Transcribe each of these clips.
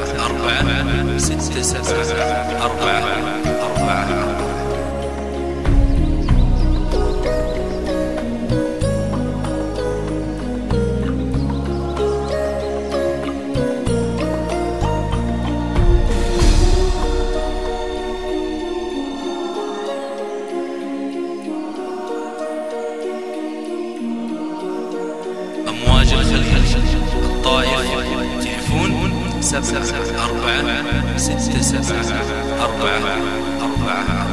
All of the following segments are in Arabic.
4 6 7 4. أمواج الخليج الطائف تليفون 7 4 6 7 4.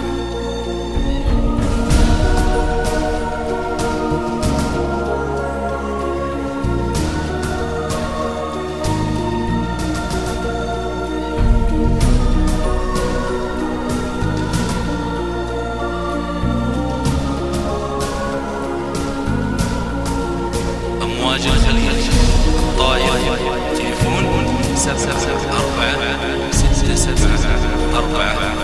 أمواج الخليج الطائف تليفون 7 4 6 7 4.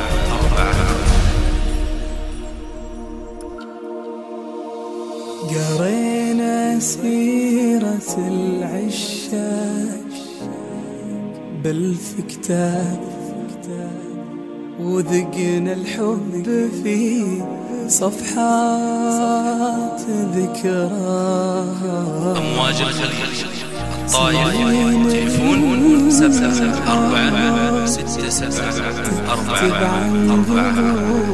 قرينا سيرة العشاق بألف كتاب وذقنا الحب في صفحات ذكراه. أمواج الخليج الطائف تليفون 7 4 6 7 4.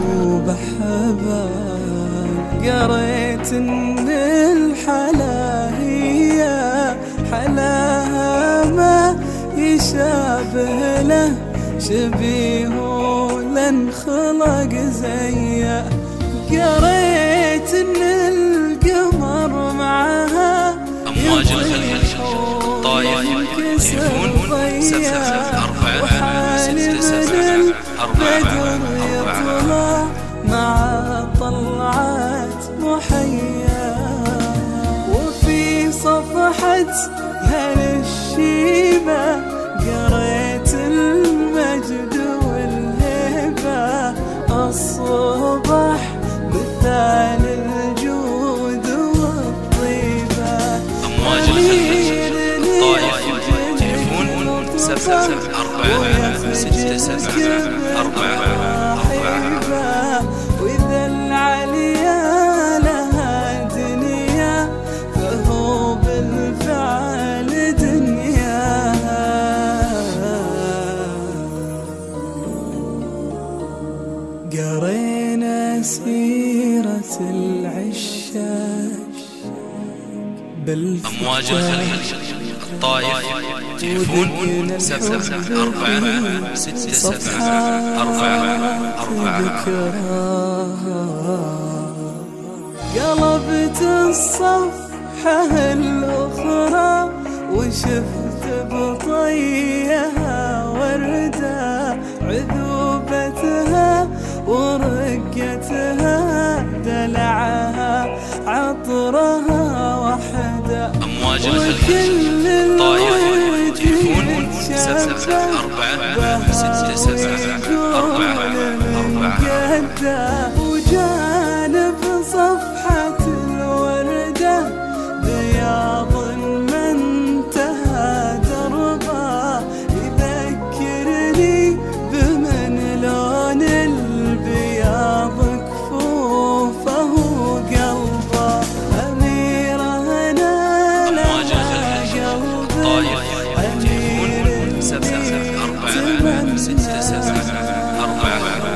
قريت إن الحلا هي حلاها ما يشابه له شبيه لن خلق زيه. قريت إن القمر معها أمواج الخليج الطائف تليفون 7 4 6 7 4. مع طلعت محيا وفي صفحة هالشيبة قريت المجد والهبة. الصبح مثال الجود والطيبة. أمواج الخليج الطائف تليفون 7 4 6 7 4. وإذا العليا لها دنيا فهو بالفعل دنياها. قرينا سيرة العشاق بألف أمواج الخليج الطائف تليفون 7 4 6 7 4. قلبت الصفحة الأخرى وشفت بطيها وردة. عذوبتها ورقتها دلعها عطرها وحدة. أمواج الخليج الطائف تليفون 7 4 6 7 4. وجانب صفحة الوردة بياض ما انتهى دربه. يذكرني بمن لون البياض كفوفه وقلبه. أميرة أنا لها قلبي تليفون 7 4 6 7 4.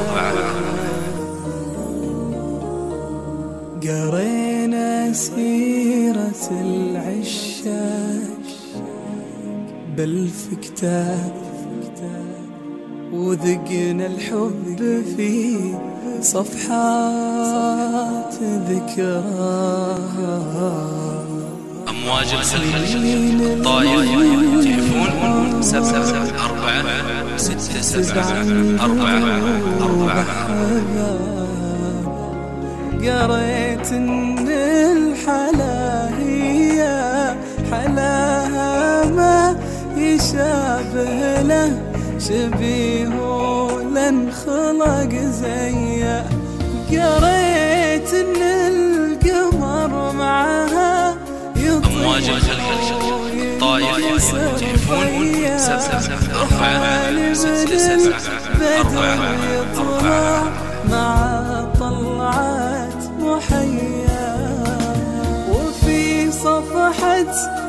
قرينا سيرة العشاق بألف كتاب وذقنا الحب في صفحات ذكراه. أمواج الخليج الطائف تليفون 7 4 6 7 4. قريت إن الحلا هي حلاها ما يشابه له شبيه لن خلق زيه. قريت إن القمر معها يطير أمواج الخليج طائف تليفون 774 مع طلعت محيا، وفي صفحة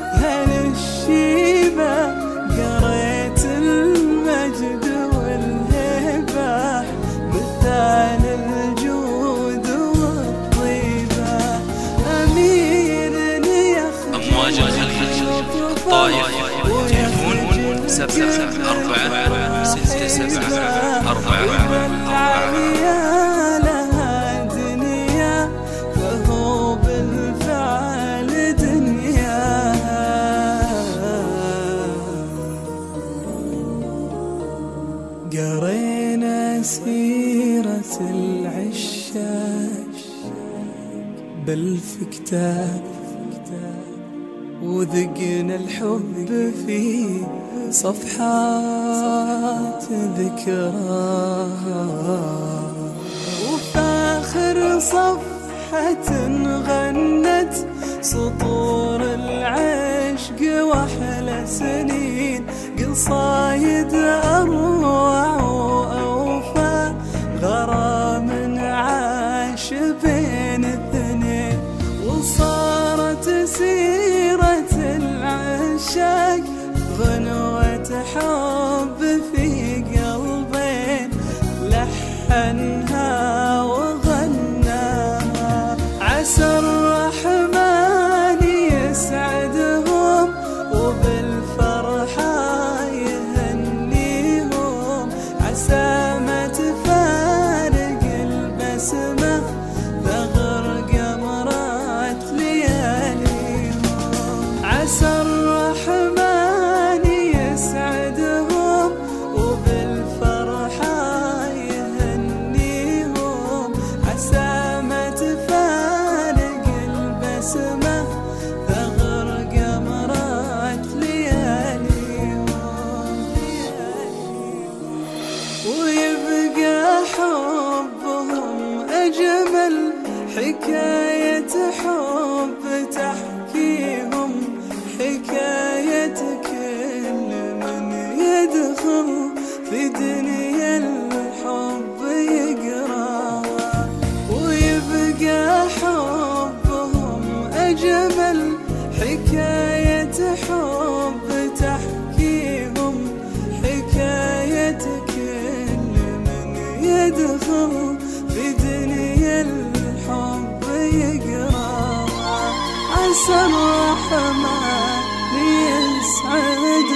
هالشيبة قريت المجد والهبة مثال الجود والطيبة. أمير يخجل أمواج الخليج طائف تليفون 774 لها دنيا فهو بالفعل دنياها. قرينا سيرة العشاق بألف كتاب، وذقنا الحب في صفحات ذكراها، وفاخر صفحة غنت سطور العشق وأحلى سنين، قصايد أروع وأوفى غرام عاش بين اثنين، وصارت سيرة العشاق غنوة حب في قلبين، لحنها وغناها. عسى الرحمن يسعدهم وبالفرحة يهنيهم، عسى ما تفارق البسمة ثغر قمرات لياليهم. عسى الرحمن يسعدهم وبالفرحة يهنيهم، عسى ما تفارق البسمة ثغر قمرات لياليهم. ويبقى حبهم أجمل حكاية حب تحكيهم، حكاية كل من يدخل في دنيا الحب يقراها. ويبقى حبهم أجمل حكاية حب تحكيهم، حكاية كل من يدخل في دنيا الحب يقراها. عسى الرحمن يسعد